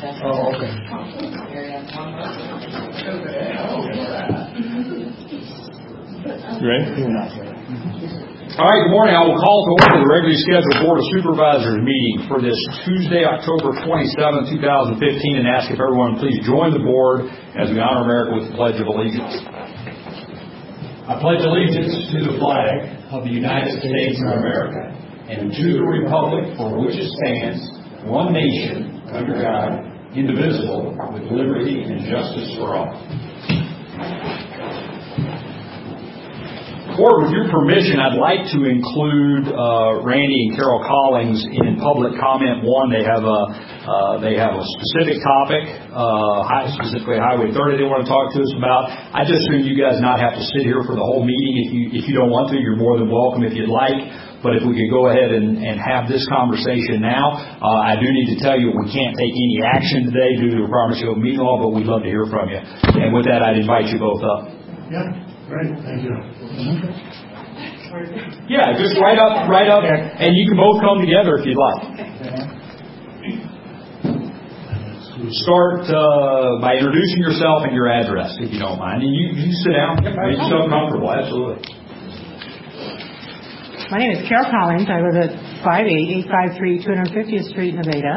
Oh, okay. You ready? All right, good morning. I will call to order the regularly scheduled Board of Supervisors meeting for this Tuesday, October 27, 2015, and ask if everyone please join the board as we honor America with the Pledge of Allegiance. I pledge allegiance to the flag of the United States of America and to the republic for which it stands, one nation, under God, indivisible, with liberty and justice for all. Board, with your permission, I'd like to include Randy and Carol Collins in public comment one. They have a specific topic, specifically Highway 30 they want to talk to us about. I just assume you guys not have to sit here for the whole meeting. If you don't want to, you're more than welcome if you'd like. But if we could go ahead and have this conversation now, I do need to tell you we can't take any action today due to the requirements of meeting law, but we'd love to hear from you. And with that, I'd invite you both up. Yeah, great. Thank you. Yeah, just right up, and you can both come together if you'd like. Start by introducing yourself and your address, if you don't mind. And you sit down, make yourself comfortable. Absolutely. My name is Carol Collins. I live at 58853 250th Street, Nevada.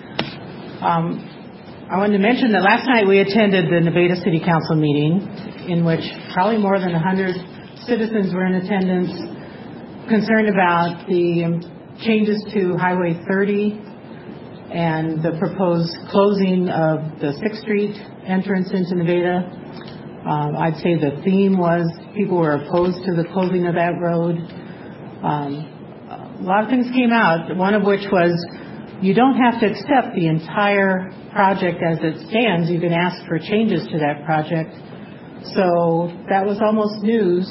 I wanted to mention that last night we attended the Nevada City Council meeting in which probably more than 100 citizens were in attendance concerned about the changes to Highway 30 and the proposed closing of the 6th Street entrance into Nevada. I'd say the theme was people were opposed to the closing of that road. A lot of things came out, one of which was you don't have to accept the entire project as it stands. You can ask for changes to that project. So that was almost news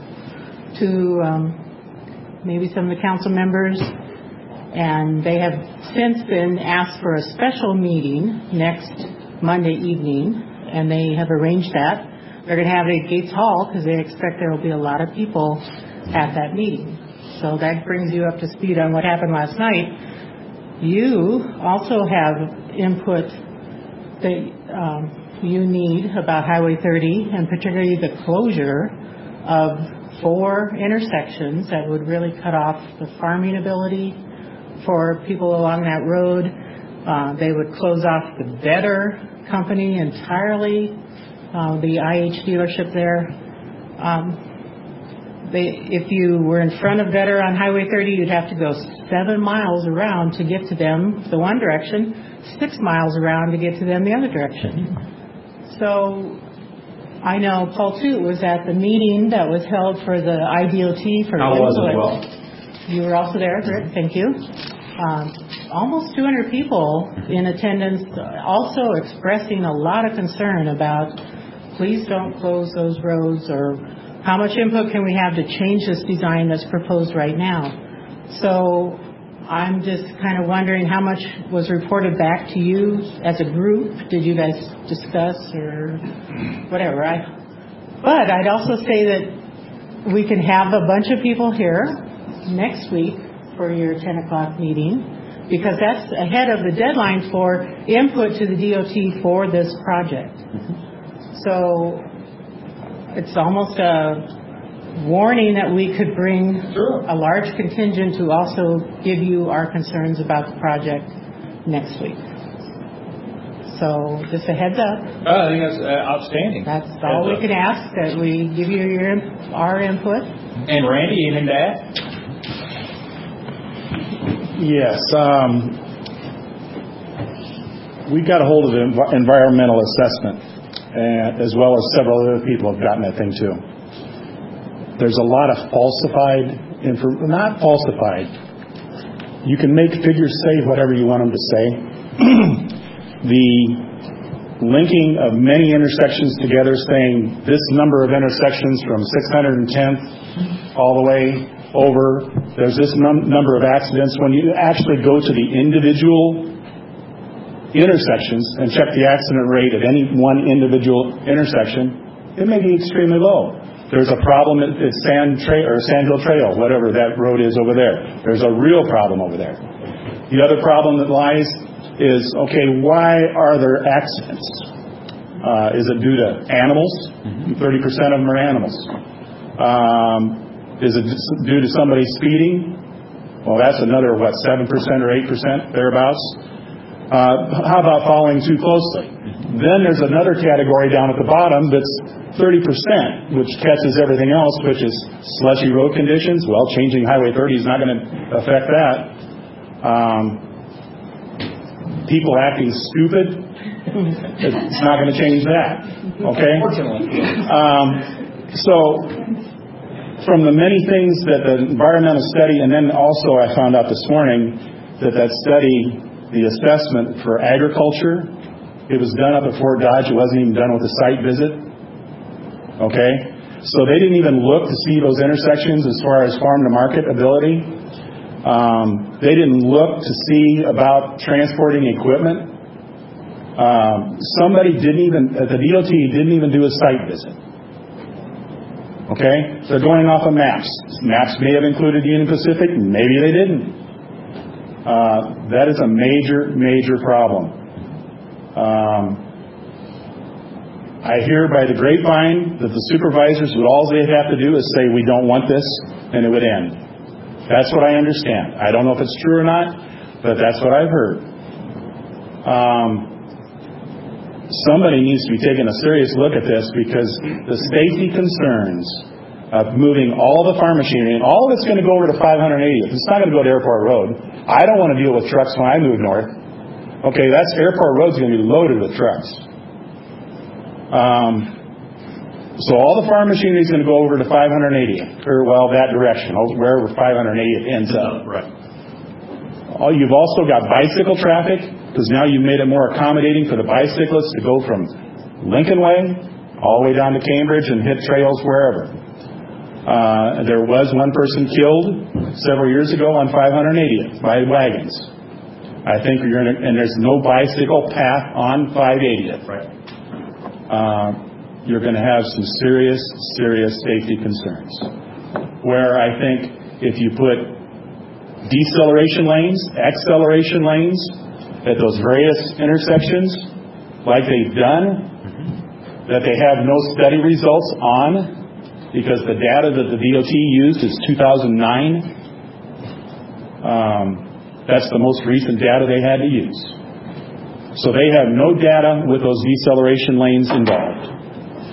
to maybe some of the council members, and they have since been asked for a special meeting next Monday evening, and they have arranged that. They're going to have it at Gates Hall because they expect there will be a lot of people at that meeting. So that brings you up to speed on what happened last night. You also have input that you need about Highway 30, and particularly the closure of 4 intersections that would really cut off the farming ability for people along that road. They would close off the Vetter company entirely, the IH dealership there. If you were in front of Vetter on Highway 30, you'd have to go 7 miles around to get to them the one direction, 6 miles around to get to them the other direction. So I know Paul Toot was at the meeting that was held for the IDOT for I was as well. You were also there, Rick. Thank you. Almost 200 people in attendance, also expressing a lot of concern about please don't close those roads, or how much input can we have to change this design that's proposed right now. So I'm just kind of wondering how much was reported back to you as a group. Did you guys discuss or whatever? But I'd also say that we can have a bunch of people here next week for your 10 o'clock meeting, because that's ahead of the deadline for input to the DOT for this project. So it's almost a warning that we could bring a large contingent to also give you our concerns about the project next week. So just a heads up. I think that's outstanding. That's all we can ask, that we give you our input. And Randy, anything to add? Yes. We got a hold of the environmental assessment, as well as several other people have gotten that thing too. There's a lot of not falsified. You can make figures say whatever you want them to say. The linking of many intersections together, saying this number of intersections from 610th all the way over, there's this number of accidents. When you actually go to the individual intersections and check the accident rate at any one individual intersection, it may be extremely low. There's a problem at Sand Hill Trail, whatever that road is over there. There's a real problem over there. The other problem that lies is, okay, why are there accidents? Is it due to animals? 30% of them are animals. Is it due to somebody speeding? Well, that's another, 7% or 8%, thereabouts. How about following too closely? Then there's another category down at the bottom that's 30%, which catches everything else, which is slushy road conditions. Well, changing Highway 30 is not going to affect that. People acting stupid, it's not going to change that. Okay? So, from the many things that the environmental study, and then also I found out this morning that study, the assessment for agriculture, it was done up at Fort Dodge. It wasn't even done with a site visit. Okay? So they didn't even look to see those intersections as far as farm-to-market ability. They didn't look to see about transporting equipment. Somebody didn't even, the DOT didn't even do a site visit. Okay? They're going off of maps. Maps may have included Union Pacific. Maybe they didn't. That is a major, major problem. I hear by the grapevine that the supervisors, all they'd have to do is say, we don't want this, and it would end. That's what I understand. I don't know if it's true or not, but that's what I've heard. Somebody needs to be taking a serious look at this, because the safety concerns of moving all the farm machinery, and all of it's going to go over to 580th. It's not going to go to Airport Road. I don't want to deal with trucks when I move north. Okay, that's Airport Road's going to be loaded with trucks. So all the farm machinery is going to go over to 580th, or that direction, wherever 580th ends up. Right. You've also got bicycle traffic, because now you've made it more accommodating for the bicyclists to go from Lincoln Way all the way down to Cambridge and hit trails wherever. There was one person killed several years ago on 580th by wagons. I think and there's no bicycle path on 580th. Right. You're going to have some serious, serious safety concerns. Where I think if you put deceleration lanes, acceleration lanes at those various intersections, like they've done, that they have no study results on, because the data that the DOT used is 2009. That's the most recent data they had to use. So they have no data with those deceleration lanes involved.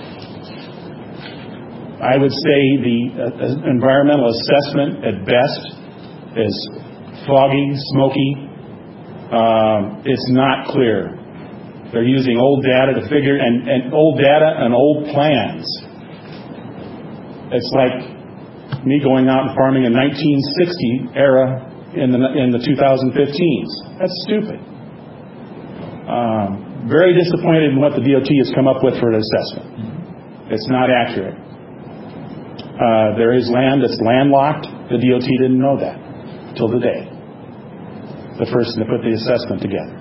I would say the environmental assessment at best is foggy, smoky. It's not clear. They're using old data to figure, and old data and old plans. It's like me going out and farming in 1960 era in the 2015s. That's stupid. Very disappointed in what the DOT has come up with for an assessment. It's not accurate. There is land that's landlocked. The DOT didn't know that till today. The person to put the assessment together.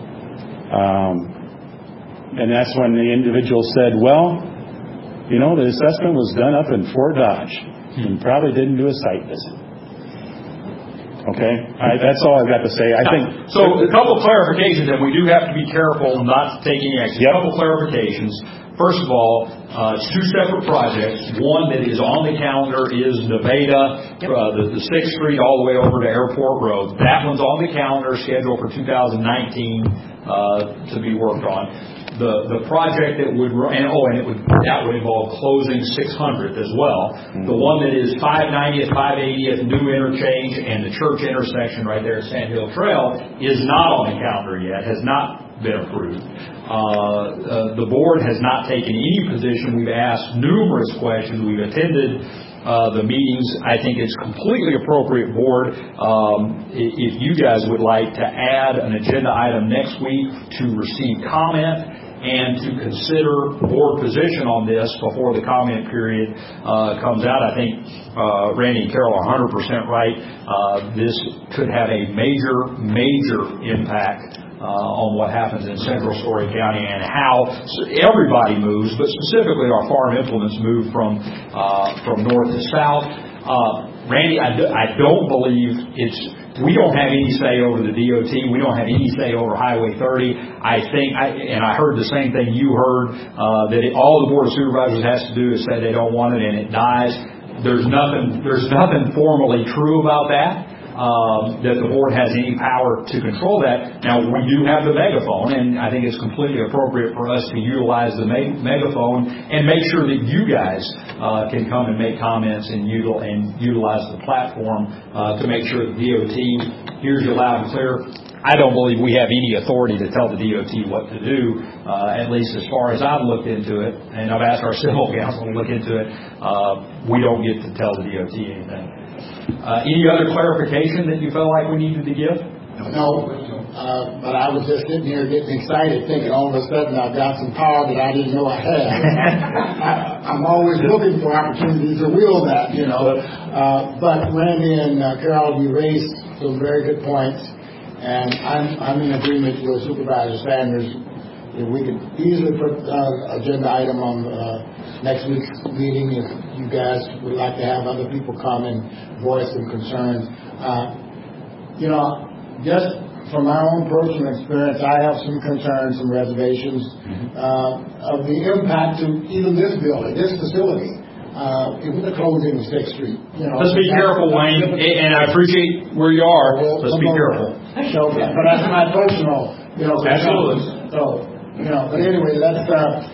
And that's when the individual said, the assessment was done up in Fort Dodge and probably didn't do a site visit. Okay? That's all I've got to say. I think. So a couple of clarifications, and we do have to be careful not to take any action. Yep. A couple of clarifications. First of all, it's two separate projects. One that is on the calendar is Nevada, the 6th Street all the way over to Airport Road. That one's on the calendar, scheduled for 2019 to be worked on. The project that would that would involve closing 600th as well. The one that is 590th, 580th new interchange and the church intersection right there at Sand Hill Trail is not on the calendar yet. Has not been approved. The board has not taken any position. We've asked numerous questions. We've attended the meetings. I think it's completely appropriate, board, if you guys would like to add an agenda item next week to receive comment and to consider board position on this before the comment period comes out. I think Randy and Carol are 100% right. This could have a major, major impact on what happens in Central Story County and how everybody moves, but specifically our farm implements move from north to south. Randy, I don't believe it's We don't have any say over the DOT. We don't have any say over Highway 30. I think, and I heard the same thing you heard, that all the Board of Supervisors has to do is say they don't want it and it dies. There's nothing formally true about that. That the board has any power to control that. Now, we do have the megaphone, and I think it's completely appropriate for us to utilize the megaphone and make sure that you guys can come and make comments and utilize the platform to make sure the DOT hears you loud and clear. I don't believe we have any authority to tell the DOT what to do, at least as far as I've looked into it, and I've asked our civil counsel to look into it. We don't get to tell the DOT anything. Any other clarification that you felt like we needed to give? No, but I was just sitting here getting excited, thinking all of a sudden I've got some power that I didn't know I had. I'm always looking for opportunities to wield that, But Randy and Carol, you raised some very good points, and I'm in agreement with Supervisor Sanders. If we could easily put agenda item on next week's meeting, if you guys would like to have other people come and voice some concerns. Just from my own personal experience, I have some concerns, some reservations of the impact to even this building, this facility, with the closing of 6th Street. Let's be careful, Wayne, and I appreciate where you are. Let's be careful. But that's my personal, Absolutely. So, but anyway, let's,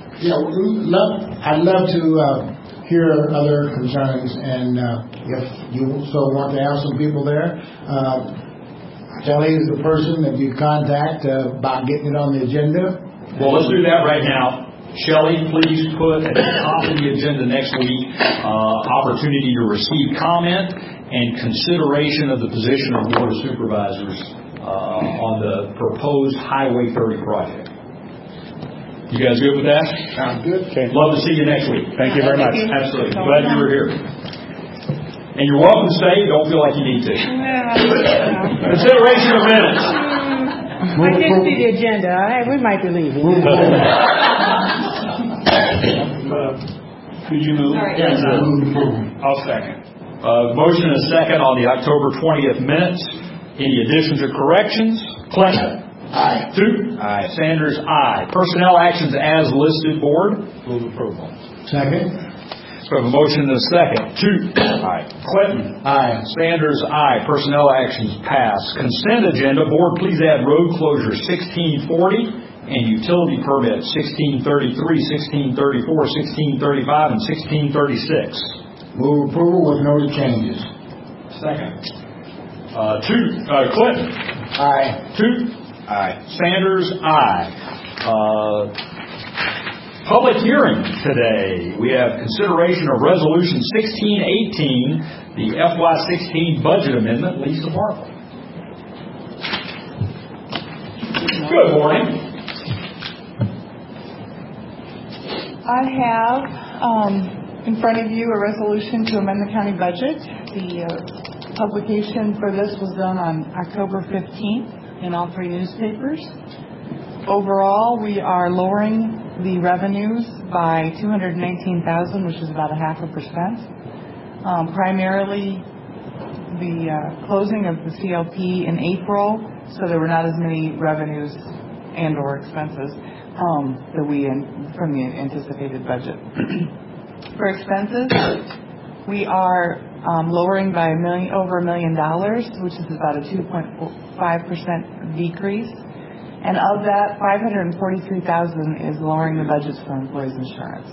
I'd love to hear other concerns, and if you so want to have some people there, Kelly is the person that you contact about getting it on the agenda. Well, let's do that right now. Shelley, please put at the top of the agenda next week opportunity to receive comment and consideration of the position of Board of Supervisors on the proposed Highway 30 project. You guys good with that? Sounds good. Okay. Love to see you next week. Thank you very much. Absolutely. Glad you were here. And you're welcome to stay. Don't feel like you need to. Consideration of minutes. I didn't see the agenda. We might be leaving. Could you move? Yes, I move approval. I'll second. Motion and a second on the October 20th minutes. Any additions or corrections? Clinton? Aye. Two? Aye. Sanders? Aye. Personnel actions as listed, Board? Move approval. Second. So we have a motion and a second. Two? Aye. Clinton? Aye. Sanders? Aye. Personnel actions pass. Consent agenda, Board, please add road closure 1640 and utility permit 1633, 1634, 1635, and 1636. Move approval with noted changes. Second. Clinton? Aye. Two? Aye. Sanders? Aye. Public hearing today. We have consideration of Resolution 1618, the FY16 budget amendment. Lisa Markle. Good morning. I have in front of you a resolution to amend the county budget. The publication for this was done on October 15th in all three newspapers. Overall, we are lowering the revenues by $219,000, which is about 0.5%. Primarily, the closing of the CLP in April, so there were not as many revenues and/or expenses from the anticipated budget. For expenses, we are lowering by over $1 million, which is about a 2.5% decrease. And of that, $543,000 is lowering the budgets for employees' insurance.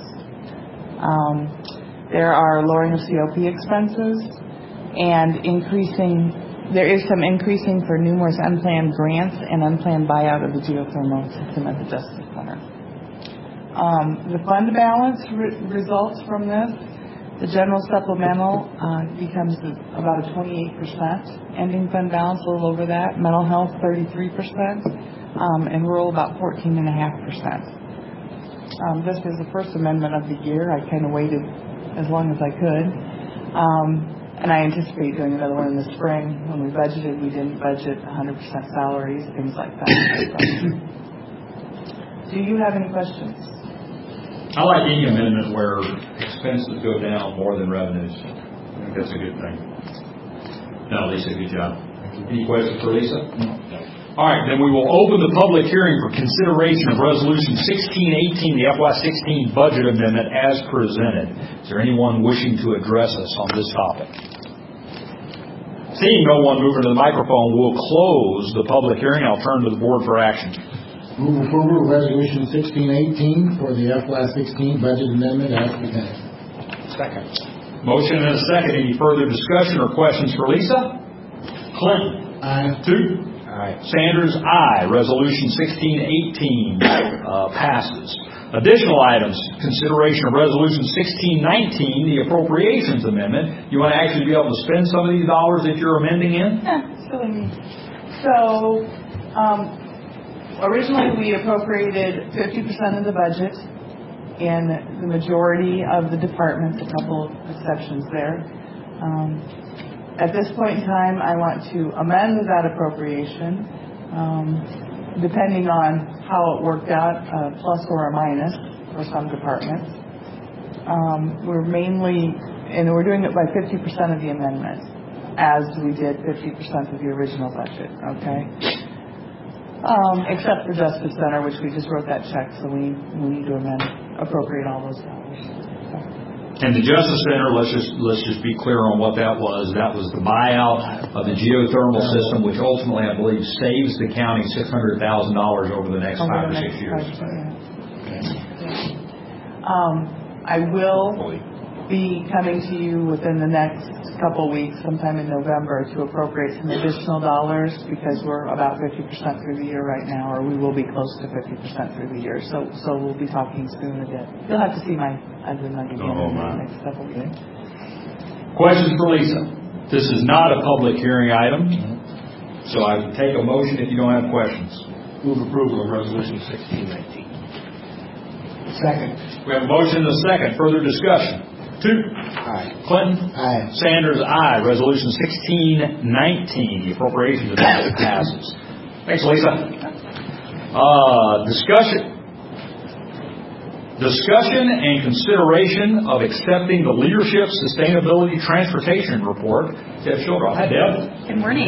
There are lowering of COP expenses and there is some increasing for numerous unplanned grants and unplanned buyout of the geothermal system at the Justice Center. The fund balance results from this. The general supplemental becomes about a 28% ending fund balance, a little over that. Mental health, 33%, and rural about 14.5%. This is the first amendment of the year. I kind of waited as long as I could. And I anticipate doing another one in the spring. When we budgeted, we didn't budget 100% salaries, things like that. Do you have any questions? I like any amendment where expenses go down more than revenues. I think that's a good thing. No, Lisa, good job. Any questions for Lisa? All right, then we will open the public hearing for consideration of Resolution 1618, the FY16 budget amendment as presented. Is there anyone wishing to address us on this topic? Seeing no one moving to the microphone, we'll close the public hearing. I'll turn to the board for action. Move approval of Resolution 1618 for the FY16 budget amendment as presented. Second. Motion and a second. Any further discussion or questions for Lisa? Clinton? Aye. Tootin? Aye. Sanders, aye. Resolution 1618 passes. Additional items, consideration of Resolution 1619, the appropriations amendment. You want to actually be able to spend some of these dollars that you're amending in? Silly me. So, originally we appropriated 50% of the budget in the majority of the departments, a couple of exceptions there. At this point in time, I want to amend that appropriation, depending on how it worked out, plus or a minus for some departments. We're doing it by 50% of the amendment, as we did 50% of the original budget, okay? Except for Justice Center, which we just wrote that check, so we need to appropriate all those dollars. And the Justice Center, let's just be clear on what that was. That was the buyout of the geothermal system, which ultimately, I believe, saves the county $600,000 over the next 5 or 6 years. I will be coming to you within the next couple weeks, sometime in November, to appropriate some additional dollars because we're about 50% through the year right now, or we will be close to 50% through the year. So we'll be talking soon a bit. You'll have to see my agenda again in the next couple weeks. Questions for Lisa? This is not a public hearing item, so I would take a motion if you don't have questions. Move approval of Resolution 1619. Second. We have a motion and a second. Further discussion? Tootin? Aye. Clinton? Aye. Sanders, aye. Resolution 1619, the appropriations amendment passes. Thanks, Lisa. Discussion and consideration of accepting the Leadership Sustainability Transportation Report. Deb Schildroth. Hi, Deb. Good morning.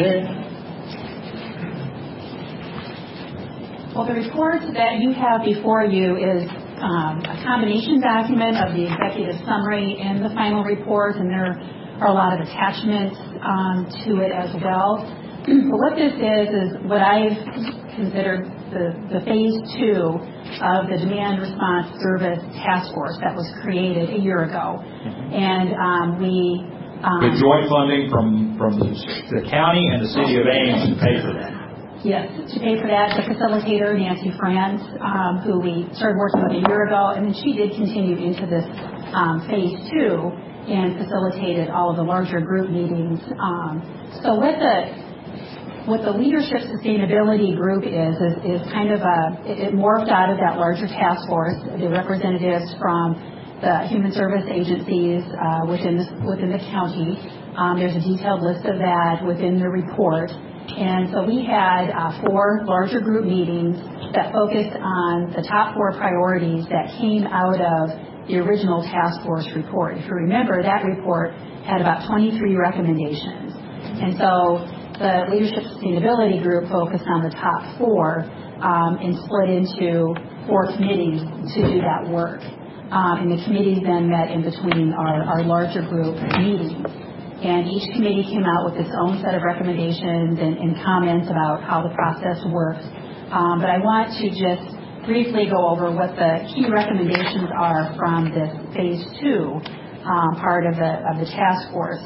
Well, the report that you have before you is a combination document of the executive summary and the final report, and there are a lot of attachments to it as well. But what this is what I've considered the phase 2 of the Demand Response Service Task Force that was created a year ago. And we... With joint funding from the county and the city of Ames to pay for that. Yes, to pay for that, the facilitator, Nancy Franz, who we started working with a year ago, and then she did continue into this phase 2 and facilitated all of the larger group meetings. So what the Leadership Sustainability Group is kind of it morphed out of that larger task force. The representatives from the human service agencies within the county. There's a detailed list of that within the report. And so we had 4 larger group meetings that focused on the top 4 priorities that came out of the original task force report. If you remember, that report had about 23 recommendations. And so the Leadership Sustainability Group focused on the top 4 and split into 4 committees to do that work. And the committees then met in between our larger group meetings. And each committee came out with its own set of recommendations and comments about how the process works. But I want to just briefly go over what the key recommendations are from this phase 2 part of the task force.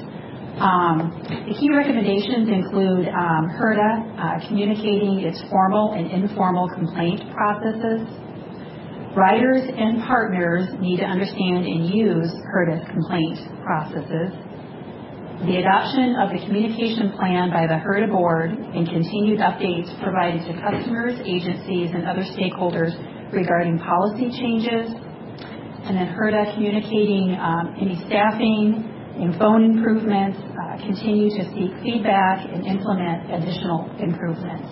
The key recommendations include HRDA communicating its formal and informal complaint processes. Riders and partners need to understand and use HRDA's complaint processes. The adoption of the communication plan by the HRDA board and continued updates provided to customers, agencies, and other stakeholders regarding policy changes. And then HRDA communicating any staffing and phone improvements, continue to seek feedback and implement additional improvements.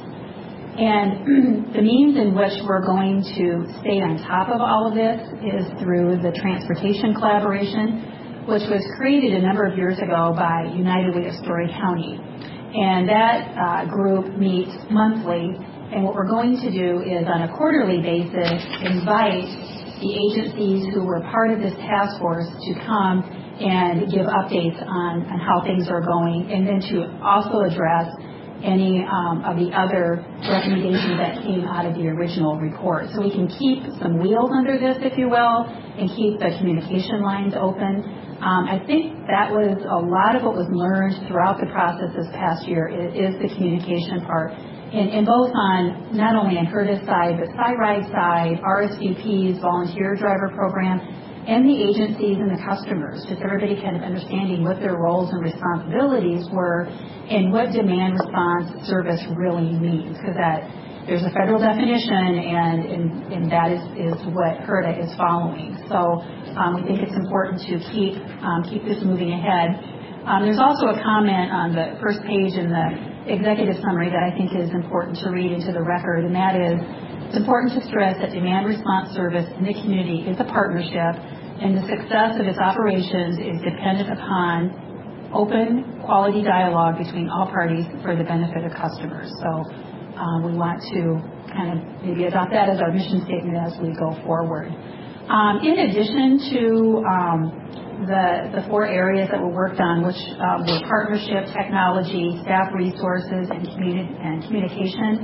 And the means in which we're going to stay on top of all of this is through the transportation collaboration, which was created a number of years ago by United Way of Story County. And that group meets monthly. And what we're going to do is, on a quarterly basis, invite the agencies who were part of this task force to come and give updates on how things are going, and then to also address any of the other recommendations that came out of the original report. So we can keep some wheels under this, if you will, and keep the communication lines open. I think that was a lot of what was learned throughout the process this past year is the communication part. And both on, not only on HRDA's side, but SciRide side, RSVPs, volunteer driver program, and the agencies and the customers, just everybody kind of understanding what their roles and responsibilities were and what demand response service really means, because that there's a federal definition and that is what HRDA is following. So we think it's important to keep this moving ahead. There's also a comment on the first page in the executive summary that I think is important to read into the record, and that is, it's important to stress that demand response service in the community is a partnership, and the success of its operations is dependent upon open, quality dialogue between all parties for the benefit of customers. So we want to kind of maybe adopt that as our mission statement as we go forward. In addition to the four areas that were worked on, which were partnership, technology, staff resources, and communication,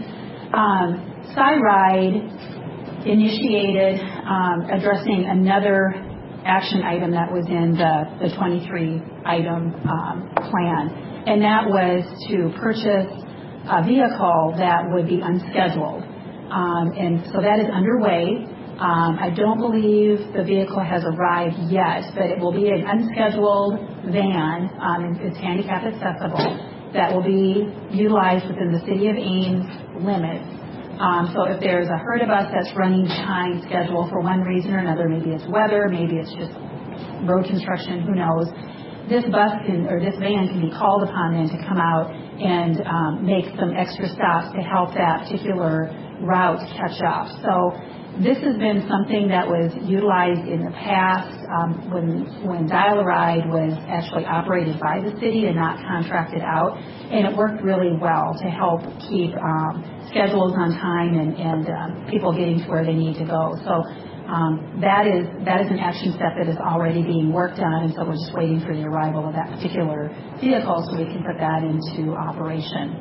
SciRide initiated addressing another action item that was in the 23-item plan, and that was to purchase a vehicle that would be unscheduled. And so that is underway. I don't believe the vehicle has arrived yet, but it will be an unscheduled van. It's handicap accessible that will be utilized within the City of Ames limits. So if there's a HRDA bus that's running behind schedule for one reason or another, maybe it's weather, maybe it's just road construction, who knows, this van can be called upon then to come out and make some extra stops to help that particular route catch up. So this has been something that was utilized in the past when Dial-A-Ride was actually operated by the city and not contracted out, and it worked really well to help keep schedules on time and people getting to where they need to go. So that is an action step that is already being worked on, and so we're just waiting for the arrival of that particular vehicle so we can put that into operation.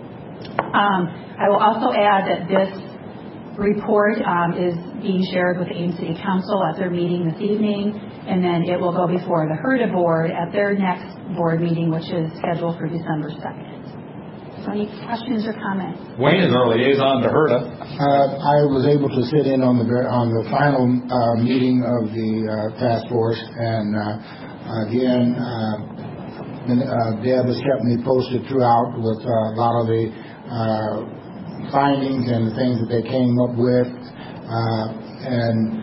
I will also add that this report is being shared with the Ames City Council at their meeting this evening, and then it will go before the HRDA board at their next board meeting, which is scheduled for December 2nd. So any questions or comments? Wayne is our liaison to HRDA. I was able to sit in on the final meeting of the task force, and again, Deb has kept me posted throughout with a lot of the findings and the things that they came up with, and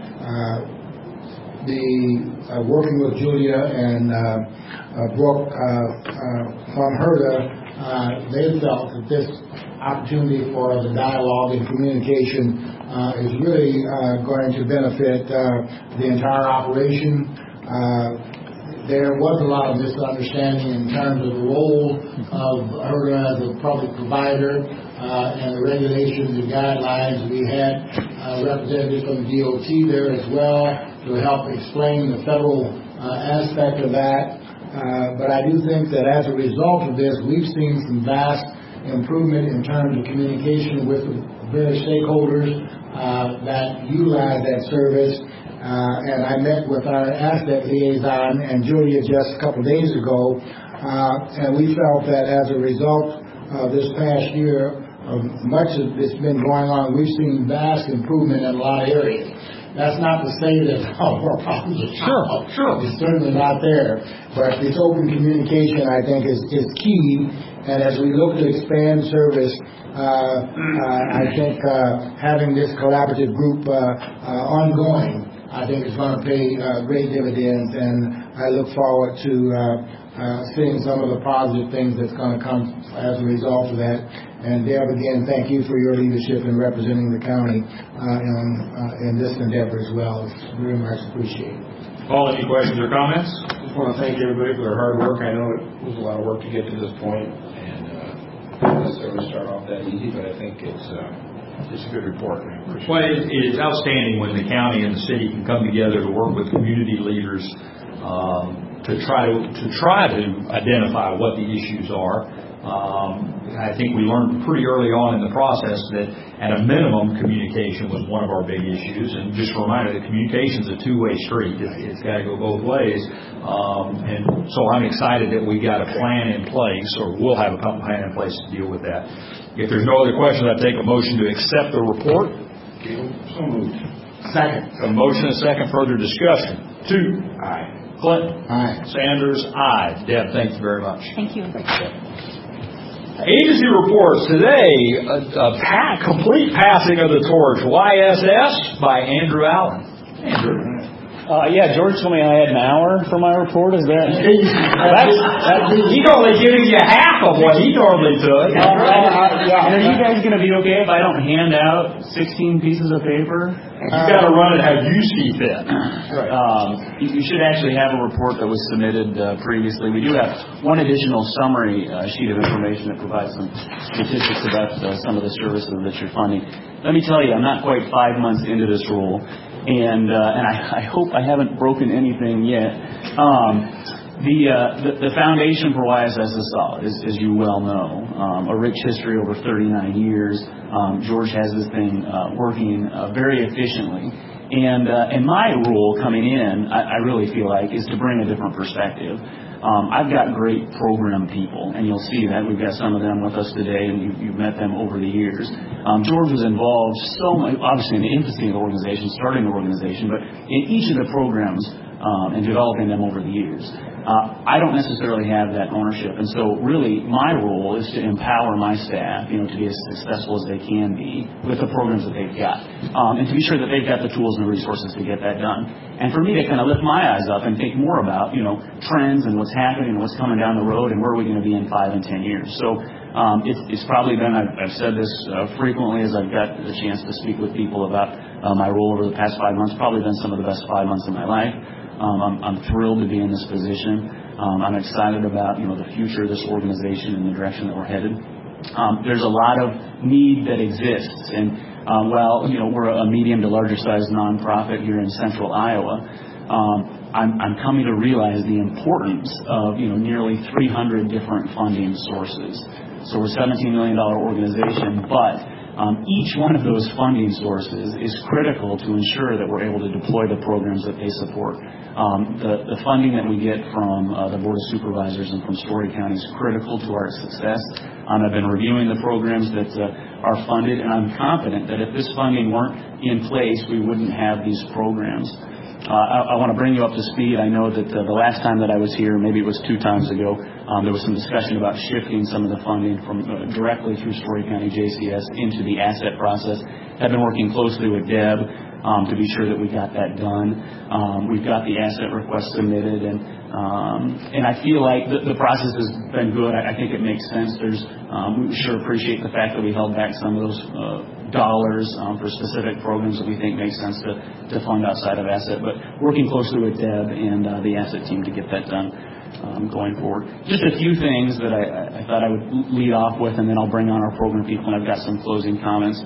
working with Julia and Brooke from HRDA, they felt that this opportunity for the dialogue and communication is really going to benefit the entire operation. There was a lot of misunderstanding in terms of the role of HRDA as a public provider and the regulations and guidelines. We had representatives from the DOT there as well to help explain the federal aspect of that. But I do think that as a result of this, we've seen some vast improvement in terms of communication with the various stakeholders that utilize that service. And I met with our asset liaison and Julia just a couple days ago, and we felt that as a result of this past year, much of it's been going on, we've seen vast improvement in a lot of areas. That's not to say that all of our problems are solved. Sure. It's certainly not there. But this open communication, I think, is key. And as we look to expand service, I think having this collaborative group ongoing, I think is going to pay great dividends. And I look forward to seeing some of the positive things that's going to come as a result of that. And Deb, again, thank you for your leadership in representing the county in this endeavor as well. It's very much appreciated. Paul, any questions or comments? I just want to thank everybody for their hard work. I know it was a lot of work to get to this point, and necessarily start off that easy, but I think it's a good report. Well, it is outstanding when the county and the city can come together to work with community leaders to try to identify what the issues are. I think we learned pretty early on in the process that at a minimum communication was one of our big issues, and just a reminder that communication is a two-way street. It's got to go both ways, and so I'm excited that we got a plan in place, or we'll have a plan in place to deal with that. If there's no other questions, I take a motion to accept the report. So moved. Second. A motion and a second. Further discussion. 2. Aye. Clinton. Aye. Sanders. Aye. Deb, thank you very much. Thank you. Agency reports today, complete passing of the torch, YSS by Andrew Allen. Andrew. George told me I had an hour for my report. Is that? He's only giving you half of what he normally took. And are you guys going to be okay if I don't hand out 16 pieces of paper? You got to run it how you see fit. You should actually have a report that was submitted previously. We do have one additional summary sheet of information that provides some statistics about some of the services that you're funding. Let me tell you, I'm not quite 5 months into this role. And I hope I haven't broken anything yet. The foundation for YSS is solid, as you well know. A rich history over 39 years. George has this thing working very efficiently. And my role coming in, I really feel like, is to bring a different perspective. I've got great program people, and you'll see that. We've got some of them with us today, and you've met them over the years. George was involved so much, obviously in the infancy of the organization, starting the organization, but in each of the programs and developing them over the years. I don't necessarily have that ownership, and so really my role is to empower my staff, to be as successful as they can be with the programs that they've got, and to be sure that they've got the tools and the resources to get that done. And for me to kind of lift my eyes up and think more about, trends and what's happening and what's coming down the road and where are we going to be in 5 and 10 years. So it's probably been, I've said this frequently as I've got the chance to speak with people about my role over the past 5 months, probably been some of the best 5 months of my life. I'm thrilled to be in this position. I'm excited about the future of this organization and the direction that we're headed. There's a lot of need that exists, and we're a medium to larger size nonprofit here in central Iowa. I'm coming to realize the importance of nearly 300 different funding sources. So we're a $17 million organization, but each one of those funding sources is critical to ensure that we're able to deploy the programs that they support. The funding that we get from the Board of Supervisors and from Story County is critical to our success. I've been reviewing the programs that are funded, and I'm confident that if this funding weren't in place, we wouldn't have these programs. I want to bring you up to speed. I know that the last time that I was here, maybe it was 2 times ago, there was some discussion about shifting some of the funding from directly through Story County JCS into the asset process. I've been working closely with Deb to be sure that we got that done. We've got the asset request submitted, and I feel like the process has been good. I think it makes sense. We sure appreciate the fact that we held back some of those dollars for specific programs that we think make sense to fund outside of asset, but working closely with Deb and the asset team to get that done going forward. Just a few things that I thought I would lead off with, and then I'll bring on our program people, and I've got some closing comments.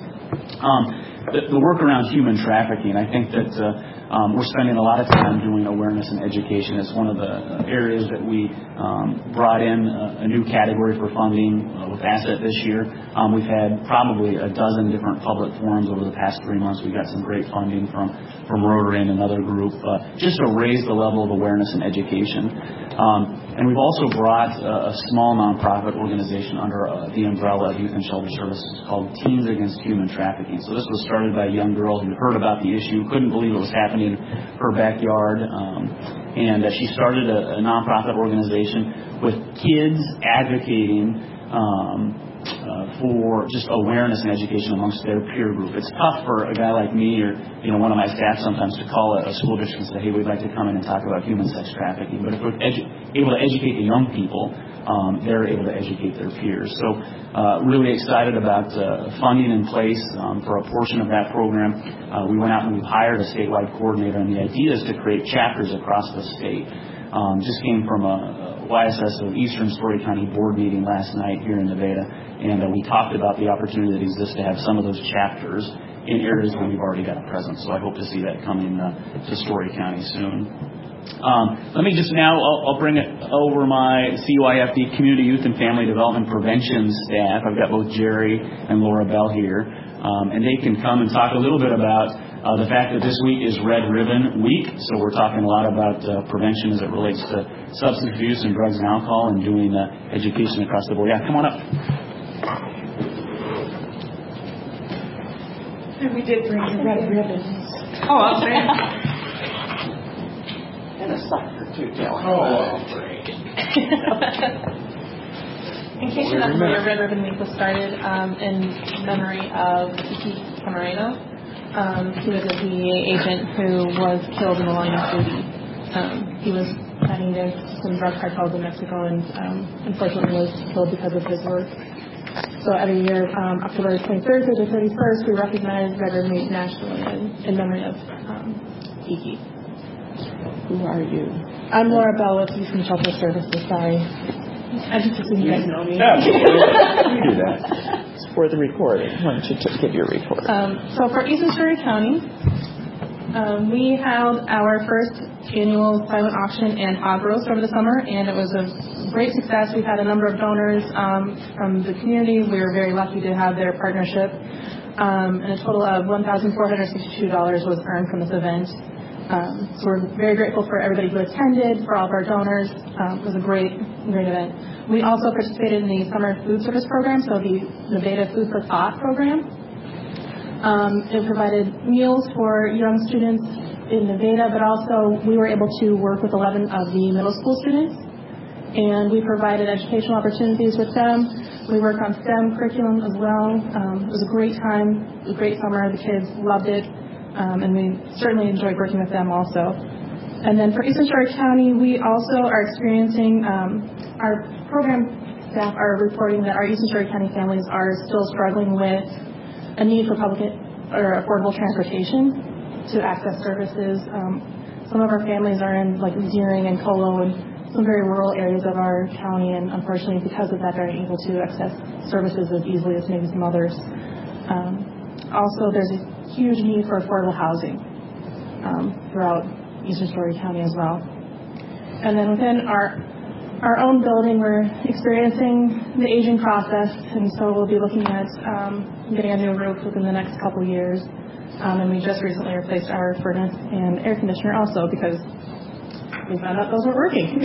The work around human trafficking, I think that we're spending a lot of time doing awareness and education. It's one of the areas that we brought in a new category for funding with asset this year. We've had probably a dozen different public forums over the past 3 months. We've got some great funding from Rotary and another group just to raise the level of awareness and education. And we've also brought a small nonprofit organization under the umbrella of Youth and Shelter Services called Teens Against Human Trafficking. So this was started by a young girl who heard about the issue, couldn't believe it was happening in her backyard, and she started a nonprofit organization with kids advocating for just awareness and education amongst their peer group. It's tough for a guy like me or one of my staff sometimes to call a school district and say, hey, we'd like to come in and talk about human sex trafficking. But if we're able to educate the young people, they're able to educate their peers. So really excited about funding in place for a portion of that program. We went out and we hired a statewide coordinator, and the idea is to create chapters across the state. Just came from a YSS of Eastern Story County board meeting last night here in Nevada, And we talked about the opportunity that exists to have some of those chapters in areas where we've already got a presence. So I hope to see that coming to Story County soon. Let me just now, I'll bring it over my CYFD Community Youth and Family Development Prevention staff. I've got both Jerry and Laura Bell here. And they can come and talk a little bit about the fact that this week is Red Ribbon Week. So we're talking a lot about prevention as it relates to substance abuse and drugs and alcohol and doing education across the board. Yeah, come on up. And we did bring the red ribbons. Oh, I'll say. And a sucker too, Dylan. In case you're not familiar, Red Ribbon Week was started in memory of Kiki Camareno. He was a DEA agent who was killed in the line of duty. He was fighting against some drug cartels in Mexico and unfortunately was killed because of his work. So every year, October 23rd to the 31st, we recognize Red Ribbon Week nationally in memory of Kiki. Who are you? I'm Laura Bell with Youth and Shelter Services. Sorry. I just assume you guys know me. Yeah, you do that. It's for the recording. Why don't you give your report? So for Eastern Story County, we held our first annual silent auction and hog roast over the summer, and it was a great success. We've had a number of donors from the community. We were very lucky to have their partnership. And a total of $1,462 was earned from this event. So we're very grateful for everybody who attended, for all of our donors. It was a great event. We also participated in the summer food service program, so the Nevada Food for Thought program. It provided meals for young students in Nevada, but also we were able to work with 11 of the middle school students, and we provided educational opportunities with them. We worked on STEM curriculum as well. It was a great time, a great summer. The kids loved it. And we certainly enjoyed working with them also. And then for Eastern Story County, we also are experiencing, our program staff are reporting that our Eastern Story County families are still struggling with a need for public or affordable transportation to access services. Some of our families are in like Deering and Colo and some very rural areas of our county, and unfortunately because of that, they're unable to access services as easily as maybe some others. Also, there's a huge need for affordable housing throughout Eastern Story County as well. And then within our own building, we're experiencing the aging process, and so we'll be looking at getting a new roof within the next couple of years. And we just recently replaced our furnace and air conditioner also because we found out those weren't working.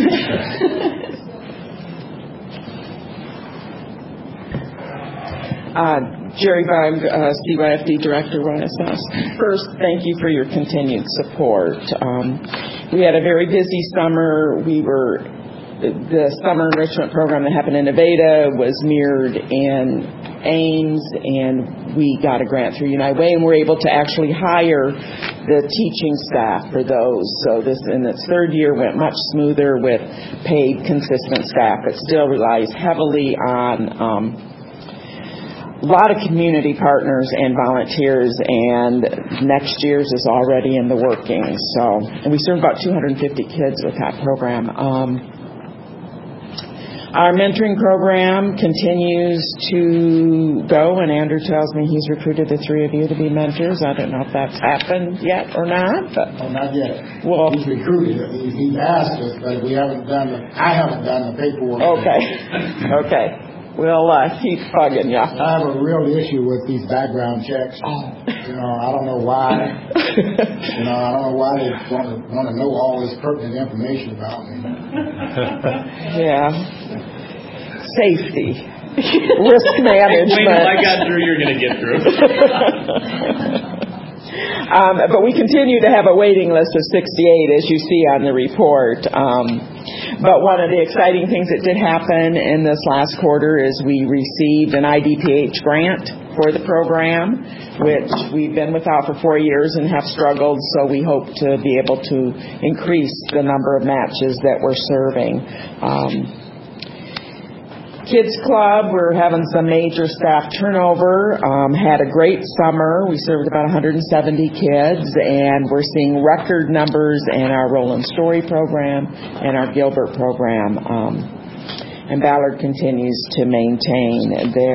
Jerry Vaughn, CYFD Director, YSS. First, thank you for your continued support. We had a very busy summer. The summer enrichment program that happened in Nevada was mirrored in Ames, and we got a grant through United Way, and we're able to actually hire the teaching staff for those. So this, in its third year, went much smoother with paid, consistent staff. It still relies heavily on a lot of community partners and volunteers, and next year's is already in the working. So, and we serve about 250 kids with that program. Our mentoring program continues to go, and Andrew tells me he's recruited the three of you to be mentors. I don't know if that's happened yet or not. But well, not yet. Well, he's recruited. He's asked us, but we haven't done I haven't done the paperwork. Okay. We'll keep bugging you. I have a real issue with these background checks. You know, I don't know why. I don't know why they want to know all this pertinent information about me. Yeah. Safety. Risk management. Wait till I got through, you're going to get through. But we continue to have a waiting list of 68, as you see on the report. But one of the exciting things that did happen in this last quarter is we received an IDPH grant for the program, which we've been without for 4 years and have struggled, so we hope to be able to increase the number of matches that we're serving. Kids Club, we're having some major staff turnover. Had a great summer. We served about 170 kids, and we're seeing record numbers in our Roland Story program and our Gilbert program. and Ballard continues to maintain.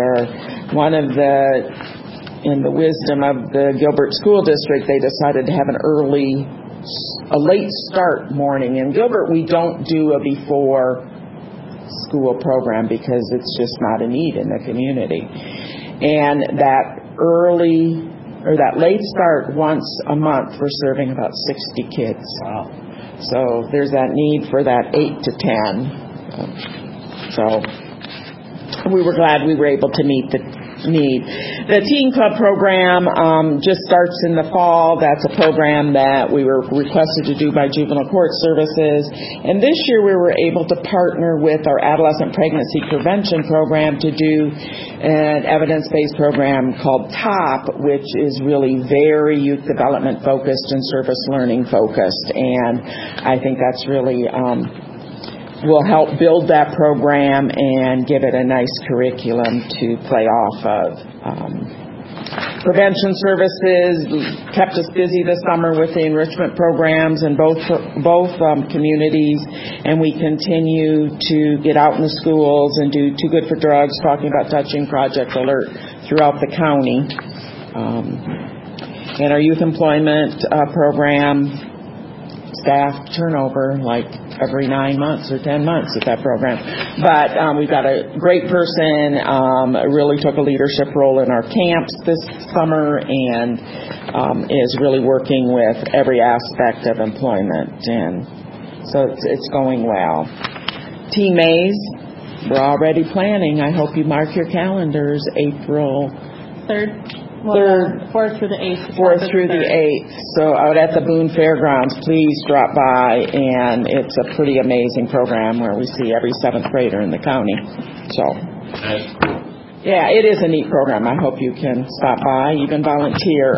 In the wisdom of the Gilbert School District, they decided to have a late start morning. In Gilbert, we don't do a before school program because it's just not a need in the community. And that late start once a month, we're serving about 60 kids. Wow. So there's that need for that 8 to 10. So we were glad we were able to meet the need. The Teen Club program just starts in the fall. That's a program that we were requested to do by Juvenile Court Services. And this year we were able to partner with our Adolescent Pregnancy Prevention program to do an evidence-based program called TOP, which is really very youth development focused and service learning focused. And I think that's really will help build that program and give it a nice curriculum to play off of. Prevention services kept us busy this summer with the enrichment programs in both communities, and we continue to get out in the schools and do Too Good for Drugs, talking about touching Project Alert throughout the county. And our youth employment program, staff turnover like every 9 months or 10 months at that program. But we've got a great person, really took a leadership role in our camps this summer and is really working with every aspect of employment. And so it's going well. Teen Maze, we're already planning. I hope you mark your calendars, April 3rd. 4th through the 8th. 4th through the 8th. So out at the Boone Fairgrounds, please drop by, and it's a pretty amazing program where we see every 7th grader in the county. So, yeah, it is a neat program. I hope you can stop by, even volunteer.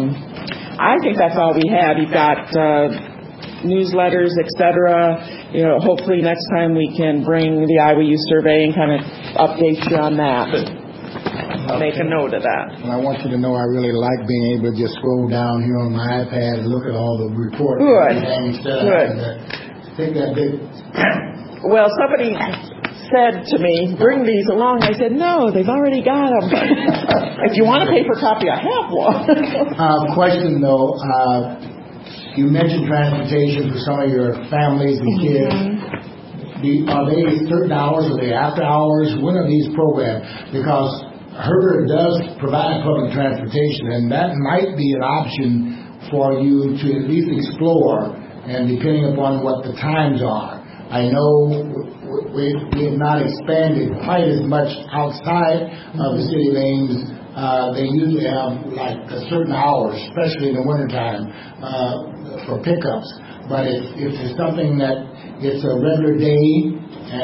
I think that's all we have. You've got newsletters, etc. Hopefully next time we can bring the Iowa Youth Survey and kind of update you on that. Make a note of that. And I want you to know I really like being able to just scroll down here on my iPad and look at all the reports. Good. Take that big. Well, somebody said to me, bring these along. I said, no, they've already got them. If you want a paper copy, I have one. Question, though. You mentioned transportation for some of your families and kids. Are they certain hours? Are they after hours? When are these programs? Because Herbert does provide public transportation, and that might be an option for you to at least explore, and depending upon what the times are. I know we have not expanded quite as much outside of the city of Ames. They usually have like a certain hours, especially in the wintertime, for pickups. But if it's something that it's a regular day,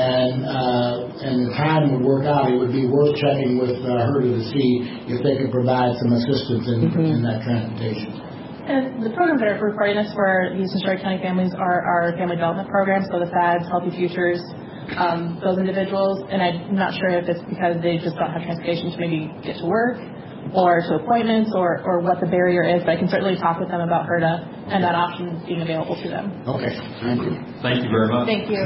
and the time would work out, it would be worth checking with Herder to see if they could provide some assistance in that transportation. And the programs that are requiring us for these Story County families are our family development programs, so the FADs, Healthy Futures, those individuals. And I'm not sure if it's because they just don't have transportation to maybe get to work or to appointments or what the barrier is, but I can certainly talk with them about HERDA and that option being available to them. Okay, thank you. Thank you very much. Thank you.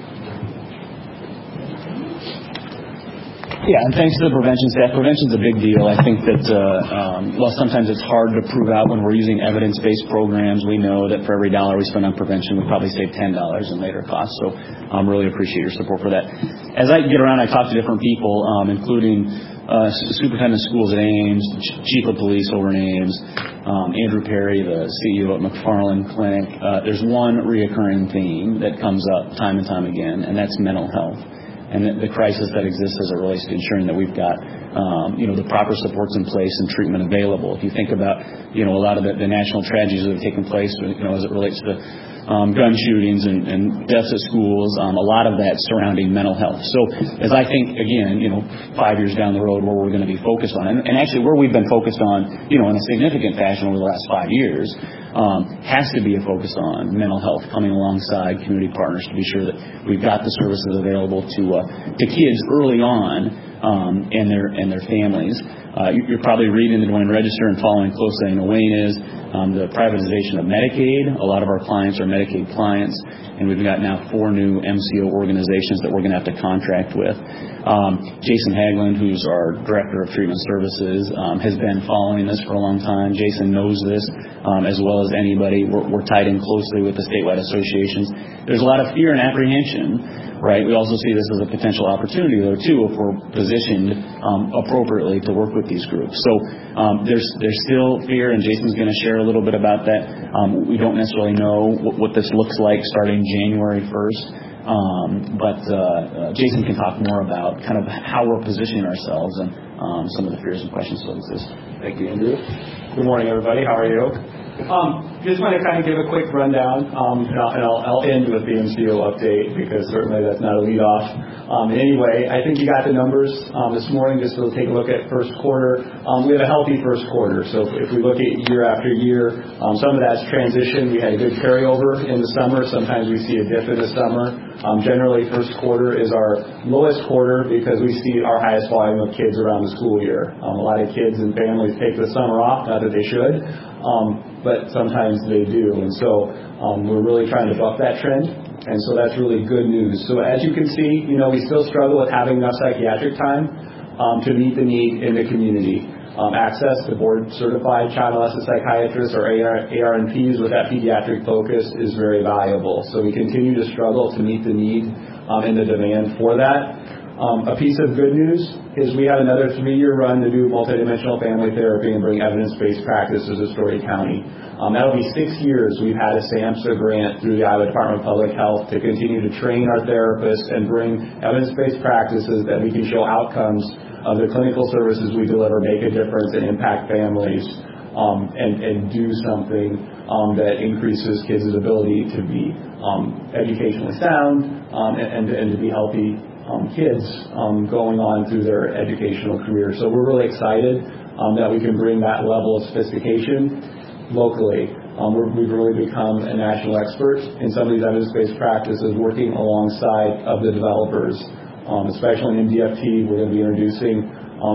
Yeah, and thanks to the prevention staff. Prevention's a big deal. I think that while sometimes it's hard to prove out when we're using evidence-based programs, we know that for every dollar we spend on prevention, we probably save $10 in later costs. So really appreciate your support for that. As I get around, I talk to different people, including Superintendent of Schools at Ames, Chief of Police over in Ames, Andrew Perry, the CEO at McFarland Clinic. There's one reoccurring theme that comes up time and time again, and that's mental health. And the crisis that exists as it relates to ensuring that we've got, the proper supports in place and treatment available. If you think about, a lot of the national tragedies that have taken place, as it relates to gun shootings and deaths at schools, a lot of that surrounding mental health. So as I think, again, 5 years down the road where we're going to be focused on, and actually where we've been focused on, in a significant fashion over the last 5 years, has to be a focus on mental health, coming alongside community partners to be sure that we've got the services available to kids early on and their families. You're probably reading the Des Moines Register and following closely. I know Wayne is. The privatization of Medicaid. A lot of our clients are Medicaid clients, and we've got now 4 new MCO organizations that we're going to have to contract with. Jason Haglund, who's our Director of Treatment Services, has been following this for a long time. Jason knows this as well as anybody. We're tied in closely with the statewide associations. There's a lot of fear and apprehension, right? We also see this as a potential opportunity, though, too, if we're positioned appropriately to work with these groups. So there's still fear, and Jason's going to share a little bit about that. We don't necessarily know what this looks like starting January 1st, but Jason can talk more about kind of how we're positioning ourselves and some of the fears and questions that exist. Thank you, Andrew. Good morning, everybody. How are you? Just want to kind of give a quick rundown, and I'll end with the MCO update because certainly that's not a lead-off. Anyway, I think you got the numbers this morning. Just to take a look at first quarter. We have a healthy first quarter. So if we look at year after year, some of that's transition. We had a good carryover in the summer. Sometimes we see a dip in the summer. Generally, first quarter is our lowest quarter because we see our highest volume of kids around the school year. A lot of kids and families take the summer off, not that they should, but sometimes they do. And so we're really trying to buck that trend. And so that's really good news. So as you can see, we still struggle with having enough psychiatric time to meet the need in the community. Access to board-certified child adolescent psychiatrists or ARNPs with that pediatric focus is very valuable. So we continue to struggle to meet the need and the demand for that. A piece of good news is we have another 3-year run to do multidimensional family therapy and bring evidence-based practices to Story County. That'll be 6 years we've had a SAMHSA grant through the Iowa Department of Public Health to continue to train our therapists and bring evidence-based practices that we can show outcomes of the clinical services we deliver, make a difference and impact families, and do something that increases kids' ability to be educationally sound and to be healthy kids going on through their educational career. So we're really excited that we can bring that level of sophistication locally. We've really become a national expert in some of these evidence-based practices, working alongside of the developers, especially in MDFT. We're going to be introducing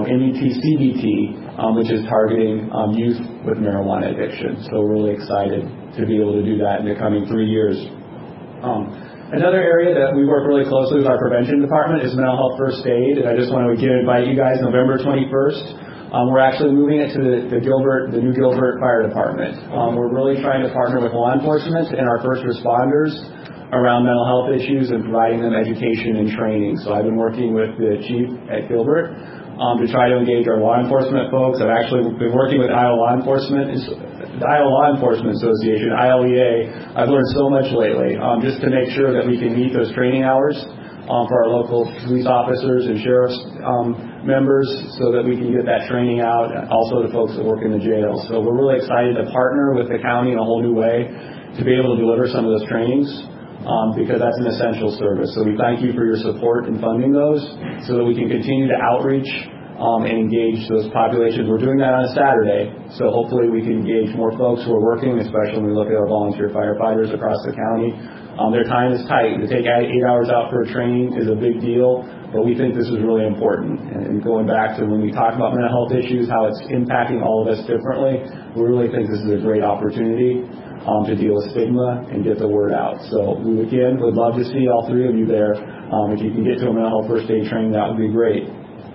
MET-CBT, which is targeting youth with marijuana addiction. So we're really excited to be able to do that in the coming 3 years. Another area that we work really closely with our prevention department is mental health first aid. And I just want to invite you guys November 21st. We're actually moving it to the new Gilbert Fire Department. We're really trying to partner with law enforcement and our first responders around mental health issues and providing them education and training. So I've been working with the chief at Gilbert to try to engage our law enforcement folks. I've actually been working with Iowa Law Enforcement, the Iowa Law Enforcement Association, ILEA. I've learned so much lately just to make sure that we can meet those training hours for our local police officers and sheriff's members so that we can get that training out, also to folks that work in the jail. So we're really excited to partner with the county in a whole new way to be able to deliver some of those trainings because that's an essential service. So we thank you for your support in funding those so that we can continue to outreach and engage those populations. We're doing that on a Saturday, so hopefully we can engage more folks who are working, especially when we look at our volunteer firefighters across the county. Their time is tight. To take 8 hours out for a training is a big deal, but we think this is really important. And going back to when we talk about mental health issues, how it's impacting all of us differently, we really think this is a great opportunity to deal with stigma and get the word out. So we, again, would love to see all 3 of you there. If you can get to a mental health first aid training, that would be great.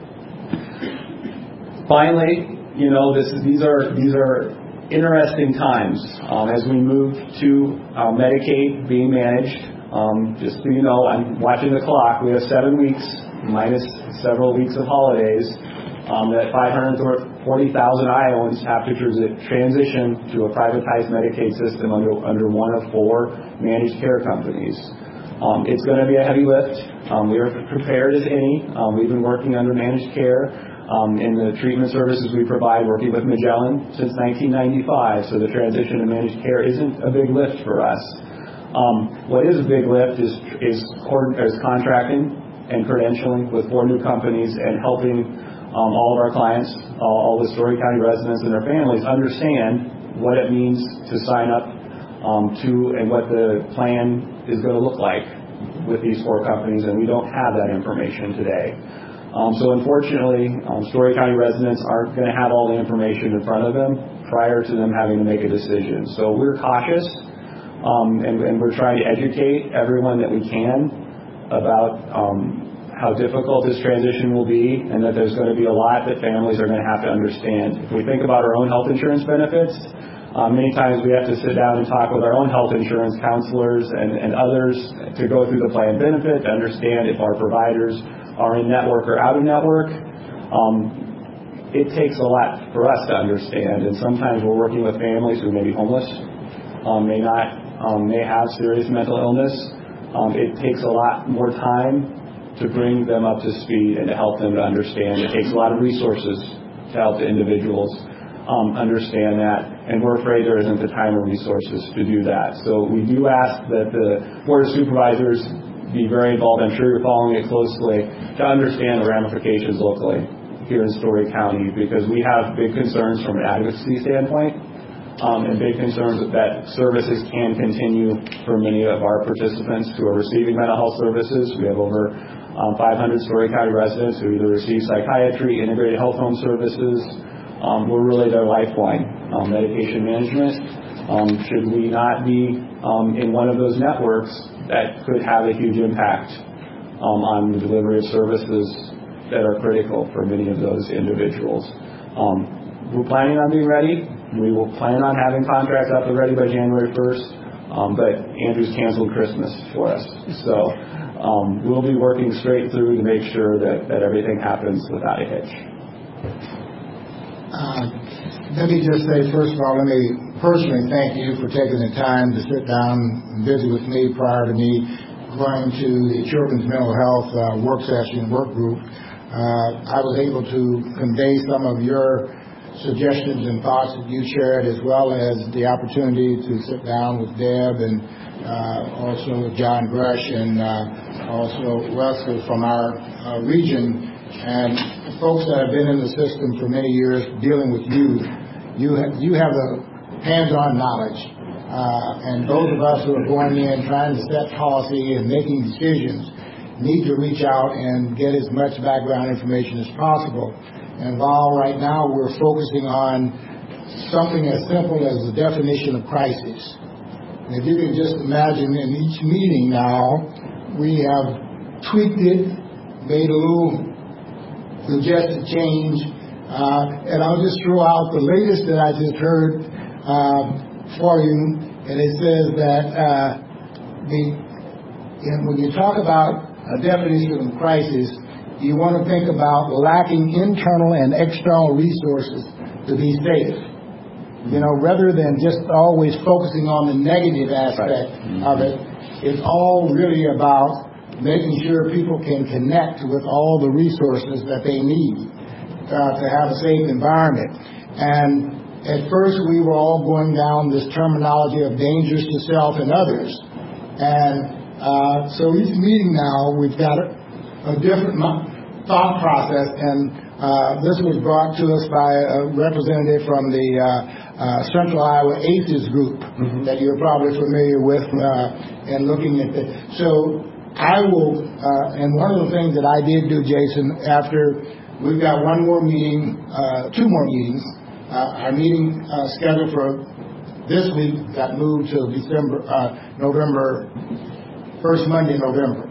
Finally, these are interesting times as we move to Medicaid being managed. Just so you know, I'm watching the clock. We have 7 weeks minus several weeks of holidays that 540,000 Iowans have to transition to a privatized Medicaid system under one of 4 managed care companies. It's going to be a heavy lift. We are prepared as any. We've been working under managed care in the treatment services we provide, working with Magellan since 1995. So the transition to managed care isn't a big lift for us. What is a big lift is contracting and credentialing with 4 new companies and helping all of our clients, all the Story County residents and their families understand what it means to sign up to and what the plan is going to look like with these 4 companies, and we don't have that information today. So unfortunately, Story County residents aren't going to have all the information in front of them prior to them having to make a decision. So we're cautious, and we're trying to educate everyone that we can about how difficult this transition will be, and that there's going to be a lot that families are going to have to understand. If we think about our own health insurance benefits, many times we have to sit down and talk with our own health insurance counselors and others to go through the plan benefit, to understand if our providers are in network or out of network. It takes a lot for us to understand, and sometimes we're working with families who may be homeless, may have serious mental illness. It takes a lot more time to bring them up to speed and to help them to understand. It takes a lot of resources to help the individuals understand that, and we're afraid there isn't the time or resources to do that. So we do ask that the Board of Supervisors be very involved. I'm sure you're following it closely, to understand the ramifications locally here in Story County, because we have big concerns from an advocacy standpoint, and big concerns that services can continue for many of our participants who are receiving mental health services. We have over 500 Story County residents who either receive psychiatry, integrated health home services. We're really their lifeline. Medication management, should we not be in one of those networks, that could have a huge impact on the delivery of services that are critical for many of those individuals. We're planning on being ready. We will plan on having contracts up and ready by January 1st, but Andrew's canceled Christmas for us. So we'll be working straight through to make sure that everything happens without a hitch. Let me just say, first of all, let me personally thank you for taking the time to sit down and visit with me prior to me going to the Children's Mental Health work session, work group. I was able to convey some of your suggestions and thoughts that you shared, as well as the opportunity to sit down with Deb and also John Grush and also Russell from our region, and folks that have been in the system for many years dealing with youth. You have the hands-on knowledge, and those of us who are going in trying to set policy and making decisions need to reach out and get as much background information as possible. And while right now we're focusing on something as simple as the definition of crisis, if you can just imagine, in each meeting now we have tweaked it, made a little suggested change, and I'll just throw out the latest that I just heard for you, and it says that when you talk about a definition of crisis, you want to think about lacking internal and external resources to be safe. Rather than just always focusing on the negative aspect of it, it's all really about making sure people can connect with all the resources that they need to have a safe environment. And at first we were all going down this terminology of dangerous to self and others. And so each meeting now we've got a different thought process, and this was brought to us by a representative from the Central Iowa ACES group that you're probably familiar with, and looking at it. So I will, and one of the things that I did do, Jason, after we've got one more meeting, two more meetings, our meeting scheduled for this week got moved to November, first Monday in November.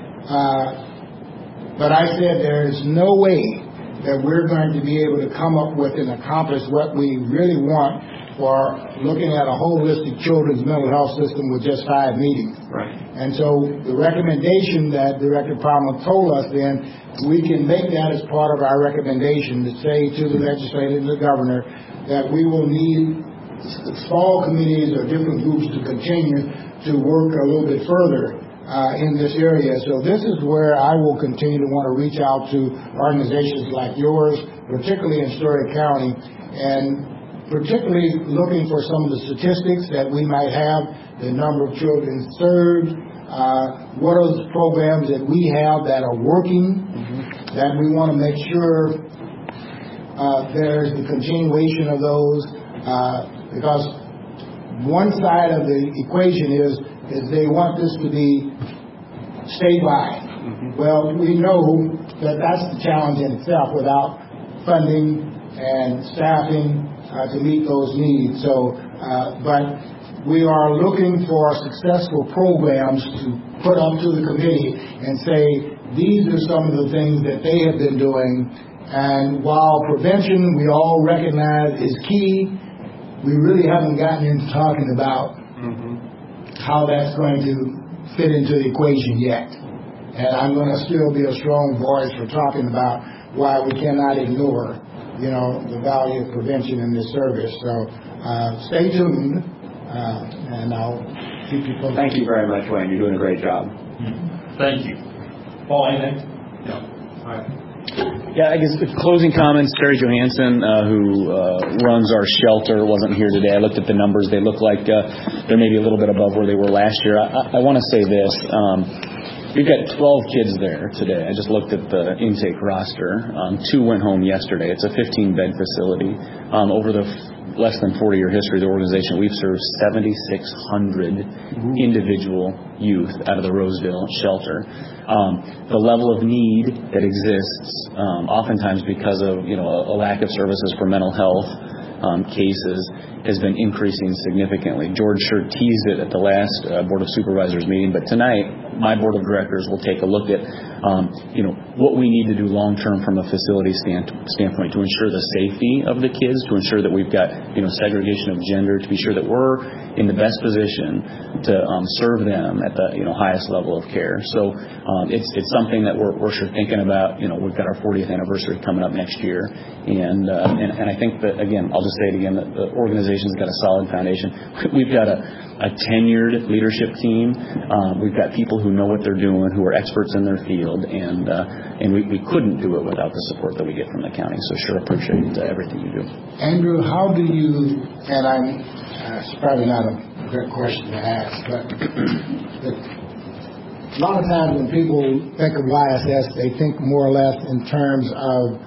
But I said there is no way that we're going to be able to come up with and accomplish what we really want for looking at a holistic children's mental health system with just 5 meetings. Right. And so the recommendation that Director Palmer told us then, we can make that as part of our recommendation to say to the legislature and the governor that we will need small committees or different groups to continue to work a little bit further in this area. So this is where I will continue to want to reach out to organizations like yours, particularly in Story County, and particularly looking for some of the statistics that we might have, the number of children served, what are the programs that we have that are working, that we want to make sure there's the continuation of those, because one side of the equation is they want this to be statewide. Well, we know that's the challenge in itself without funding and staffing to meet those needs. So, but we are looking for successful programs to put up to the committee and say, these are some of the things that they have been doing. And while prevention, we all recognize, is key, we really haven't gotten into talking about how that's going to fit into the equation yet. And I'm going to still be a strong voice for talking about why we cannot ignore, the value of prevention in this service. So stay tuned, and I'll keep you posted. Thank you very much, Wayne. You're doing a great job. Thank you. Paul, anything? No. All right. Yeah, I guess closing comments. Terry Johansson, who runs our shelter, wasn't here today. I looked at the numbers. They look like they're maybe a little bit above where they were last year. I want to say this. We've got 12 kids there today. I just looked at the intake roster. 2 went home yesterday. It's a 15-bed facility. Over the less than 40-year history of the organization, we've served 7,600 individual youth out of the Rosedale shelter. The level of need that exists, oftentimes because of a lack of services for mental health cases, has been increasing significantly. George sure teased it at the last Board of Supervisors meeting, but tonight my Board of Directors will take a look at what we need to do long-term from a facility standpoint to ensure the safety of the kids, to ensure that we've got segregation of gender, to be sure that we're in the best position to serve them at the highest level of care. So it's something that we're sure thinking about. We've got our 40th anniversary coming up next year, and I think that, again, I'll just say it again, that the organization's got a solid foundation. We've got a tenured leadership team. We've got people who know what they're doing, who are experts in their field, and we couldn't do it without the support that we get from the county. So sure appreciate everything you do. Andrew, how do you, and it's probably not a good question to ask, but a lot of times when people think of YSS, they think more or less in terms of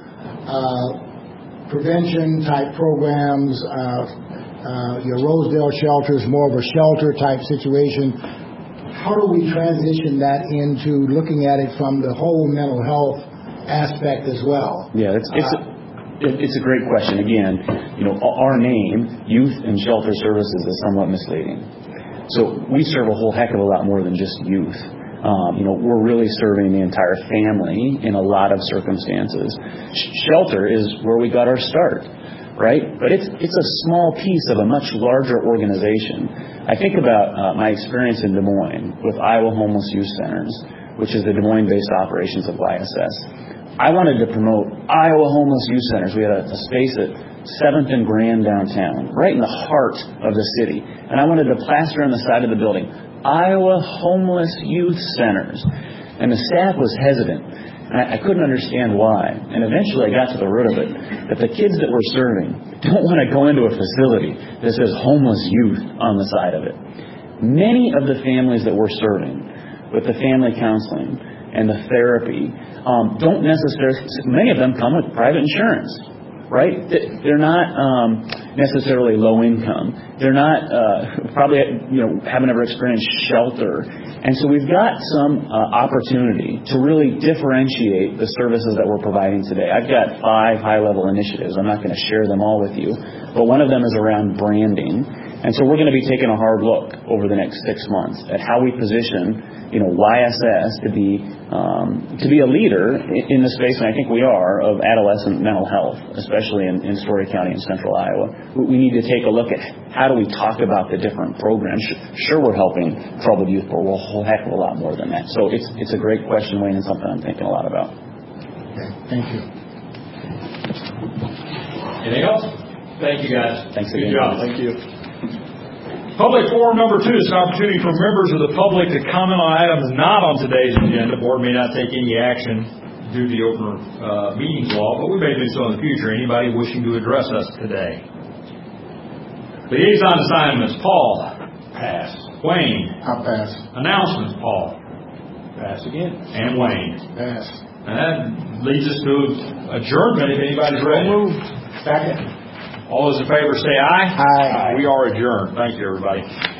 prevention type programs. Your Rosedale shelter is more of a shelter type situation. How do we transition that into looking at it from the whole mental health aspect as well? Yeah, it's a great question. Again, our name, Youth and Shelter Services, is somewhat misleading. So we serve a whole heck of a lot more than just youth. We're really serving the entire family in a lot of circumstances. Shelter is where we got our start, right? But it's a small piece of a much larger organization. I think about my experience in Des Moines with Iowa Homeless Youth Centers, which is the Des Moines-based operations of YSS. I wanted to promote Iowa Homeless Youth Centers. We had a space at 7th and Grand downtown, right in the heart of the city. And I wanted to plaster on the side of the building, Iowa Homeless Youth Centers. And the staff was hesitant. And I couldn't understand why. And eventually I got to the root of it, that the kids that we're serving don't want to go into a facility that says homeless youth on the side of it. Many of the families that we're serving with the family counseling and the therapy don't necessarily, many of them come with private insurance, right? They're not necessarily low income. They're not probably haven't ever experienced shelter. And so we've got some opportunity to really differentiate the services that we're providing today. I've got 5 high-level initiatives. I'm not going to share them all with you, but one of them is around branding. And so we're going to be taking a hard look over the next 6 months at how we position, YSS to be a leader in the space, and I think we are, of adolescent mental health, especially in Story County and Central Iowa. We need to take a look at how do we talk about the different programs. Sure, we're helping troubled youth, but we're a whole heck of a lot more than that. So it's a great question, Wayne, and something I'm thinking a lot about. Okay, thank you. Anything else? Thank you, guys. Thanks again. Good job. Thank you. Public forum number 2 is an opportunity for members of the public to comment on items not on today's agenda. The board may not take any action due to the open meetings law, but we may do so in the future. Anybody wishing to address us today? Liaison assignments, Paul. Pass. Wayne. I'll pass. Announcements, Paul. Pass again. And Wayne. Pass. And that leads us to adjournment if anybody's ready. Second. All those in favor say aye. Aye. We are adjourned. Thank you, everybody.